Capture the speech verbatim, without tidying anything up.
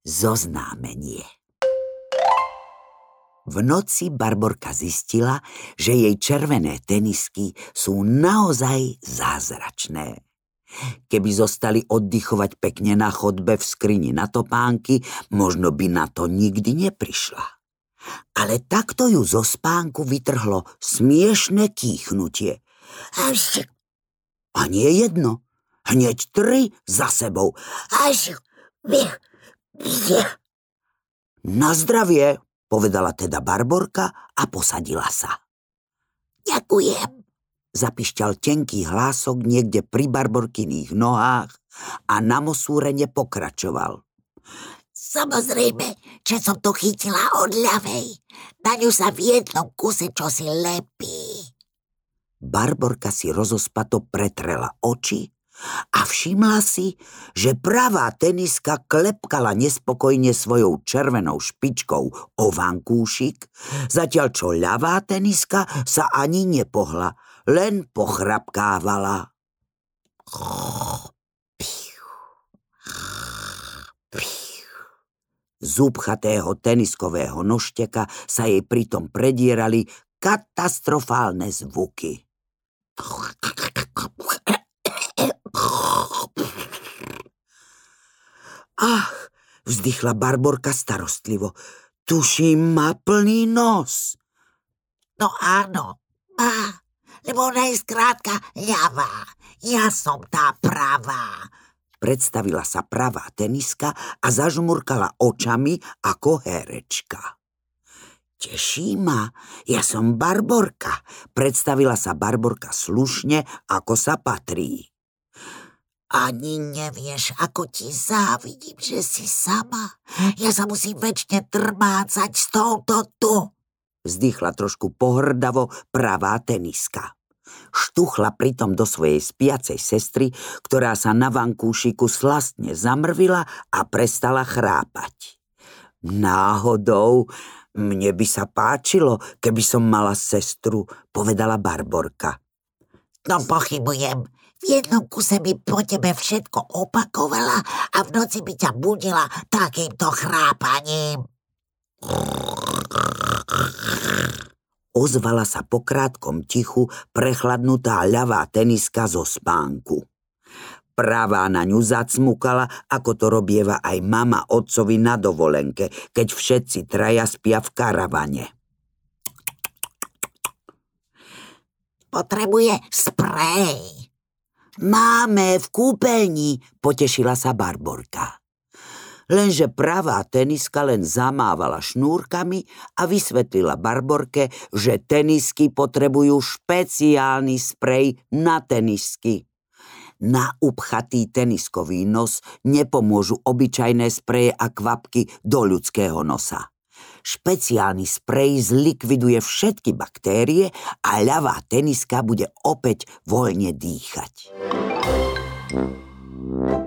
zoznámenie. V noci Barborka zistila, že jej červené tenisky sú naozaj zázračné. Keby zostali oddychovať pekne na chodbe v skrini na topánky, možno by na to nikdy neprišla. Ale takto ju zo spánku vytrhlo smiešne kýchnutie. A nie jedno, hneď tri za sebou. Na zdravie, povedala teda Barborka a posadila sa. Ďakujem, zapišťal tenký hlások niekde pri Barborkyných nohách a na mosúrene pokračoval. Samozrejme, že som to chytila od ľavej. Na ňu sa v jednom kuse čosi lepí. Barborka si rozospato pretrela oči a všimla si, že pravá teniska klepkala nespokojne svojou červenou špičkou o vankúšik, zatiaľ čo ľavá teniska sa ani nepohla, len pochrapkávala. Z úpchatého teniskového nožteka sa jej pritom predierali katastrofálne zvuky. Ach, vzdychla Barborka starostlivo. Tuším, má plný nos. No áno, má, lebo ona je skrátka ľavá. Ja som tá pravá. Predstavila sa pravá teniska a zažmurkala očami ako herečka. Teší ma, ja som Barborka. Predstavila sa Barborka slušne, ako sa patrí. Ani nevieš, ako ti závidím, že si sama. Ja sa musím večne trmácať s touto tu. Vzdychla trošku pohrdavo pravá teniska. Štuchla pritom do svojej spiacej sestry, ktorá sa na vankúšiku slastne zamrvila a prestala chrápať. Náhodou, mne by sa páčilo, keby som mala sestru, povedala Barborka. No pochybujem. V jednom kuse by po tebe všetko opakovala a v noci by ťa budila takýmto chrápaním. Ozvala sa po krátkom tichu prechladnutá ľavá teniska zo spánku. Pravá na ňu zacmukala, ako to robieva aj mama otcovi na dovolenke, keď všetci traja spia v karavane. Potrebuje sprej. Máme v kúpeľni, potešila sa Barborka. Lenže pravá teniska len zamávala šnúrkami a vysvetlila Barborke, že tenisky potrebujú špeciálny sprej na tenisky. Na upchatý teniskový nos nepomôžu obyčajné spreje a kvapky do ľudského nosa. Špeciálny sprej zlikviduje všetky baktérie a ľavá teniska bude opäť voľne dýchať.